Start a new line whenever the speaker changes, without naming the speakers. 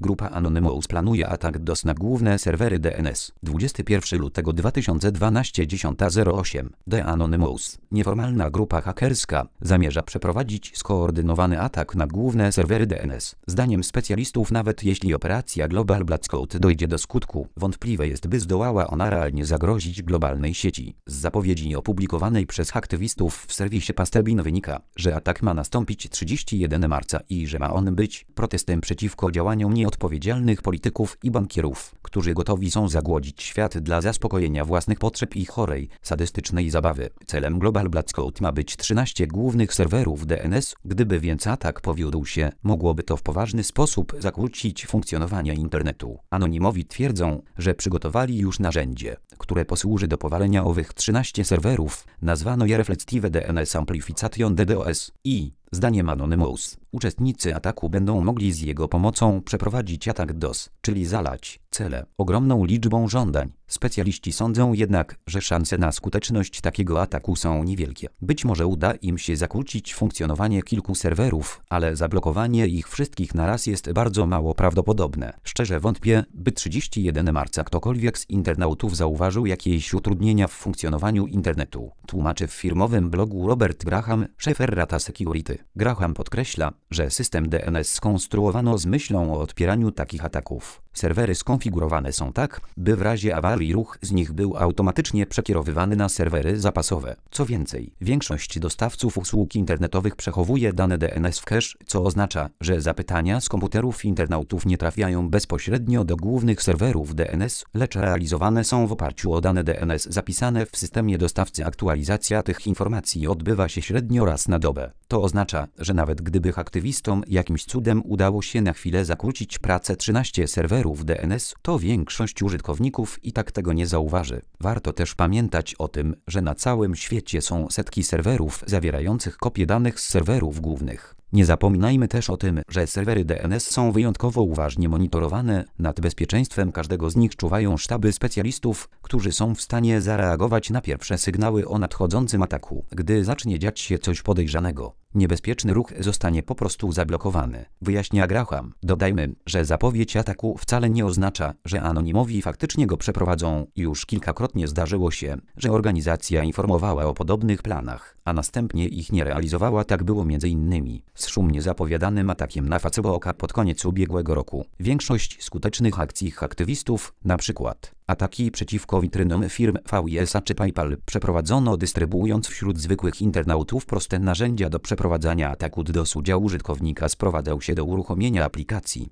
Grupa Anonymous planuje atak DOS na główne serwery DNS. 21 lutego 2012 10:08. The Anonymous, nieformalna grupa hakerska, zamierza przeprowadzić skoordynowany atak na główne serwery DNS. Zdaniem specjalistów, nawet jeśli operacja Global Blackout dojdzie do skutku, wątpliwe jest, by zdołała ona realnie zagrozić globalnej sieci. Z zapowiedzi opublikowanej przez aktywistów w serwisie Pastebin wynika, że atak ma nastąpić 31 marca i że ma on być protestem przeciwko działaniom nieodpowiedzialnych polityków i bankierów, którzy gotowi są zagłodzić świat dla zaspokojenia własnych potrzeb i chorej, sadystycznej zabawy. Celem Global Blackout ma być 13 głównych serwerów DNS. Gdyby więc atak powiódł się, mogłoby to w poważny sposób zakłócić funkcjonowanie internetu. Anonimowi twierdzą, że przygotowali już narzędzie, które posłuży do powalenia owych 13 serwerów. Nazwano je Reflective DNS Amplification DDoS i, zdaniem Anonymous, uczestnicy ataku będą mogli z jego pomocą przeprowadzić atak DOS, czyli zalać cele ogromną liczbą żądań. Specjaliści sądzą jednak, że szanse na skuteczność takiego ataku są niewielkie. Być może uda im się zakłócić funkcjonowanie kilku serwerów, ale zablokowanie ich wszystkich naraz jest bardzo mało prawdopodobne. Szczerze wątpię, by 31 marca ktokolwiek z internautów zauważył jakieś utrudnienia w funkcjonowaniu internetu. Tłumaczy w firmowym blogu Robert Graham, szef Rata Security. Graham podkreśla, że system DNS skonstruowano z myślą o odpieraniu takich ataków. Serwery skonfigurowane są tak, by w razie awarii ruch z nich był automatycznie przekierowywany na serwery zapasowe. Co więcej, większość dostawców usług internetowych przechowuje dane DNS w cache, co oznacza, że zapytania z komputerów internautów nie trafiają bezpośrednio do głównych serwerów DNS, lecz realizowane są w oparciu o dane DNS zapisane w systemie dostawcy. Aktualizacja tych informacji odbywa się średnio raz na dobę. To oznacza, że nawet gdyby aktywistom jakimś cudem udało się na chwilę zakłócić pracę 13 serwerów DNS, to większość użytkowników i tak tego nie zauważy. Warto też pamiętać o tym, że na całym świecie są setki serwerów zawierających kopie danych z serwerów głównych. Nie zapominajmy też o tym, że serwery DNS są wyjątkowo uważnie monitorowane. Nad bezpieczeństwem każdego z nich czuwają sztaby specjalistów, którzy są w stanie zareagować na pierwsze sygnały o nadchodzącym ataku, gdy zacznie dziać się coś podejrzanego. Niebezpieczny ruch zostanie po prostu zablokowany, wyjaśnia Graham. Dodajmy, że zapowiedź ataku wcale nie oznacza, że anonimowi faktycznie go przeprowadzą. Już kilkakrotnie zdarzyło się, że organizacja informowała o podobnych planach, a następnie ich nie realizowała. Tak było m.in. z szumnie zapowiadanym atakiem na Facebook pod koniec ubiegłego roku. Większość skutecznych akcji aktywistów, np. ataki przeciwko witrynom firm VISA czy PayPal, przeprowadzono dystrybuując wśród zwykłych internautów proste narzędzia do przeprowadzania ataku DDoS. Udział użytkownika sprowadzał się do uruchomienia aplikacji,